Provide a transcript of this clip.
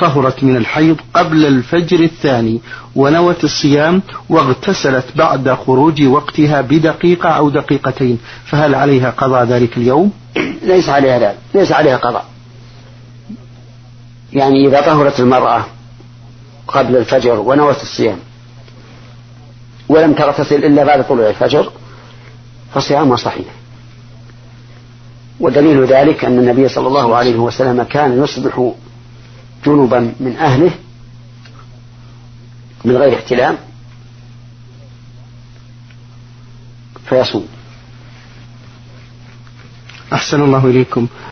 طهرت من الحيض قبل الفجر الثاني ونوت الصيام واغتسلت بعد خروج وقتها بدقيقة أو دقيقتين، فهل عليها قضاء ذلك اليوم؟ ليس عليها ذلك، ليس عليها قضاء. يعني إذا طهرت المرأة قبل الفجر ونوت الصيام ولم تغتسل إلا بعد طلوع الفجر فصيامها صحيح. ودليل ذلك أن النبي صلى الله عليه وسلم كان يصبح جنبا من أهله من غير احتلام فيصوم. أحسن الله إليكم.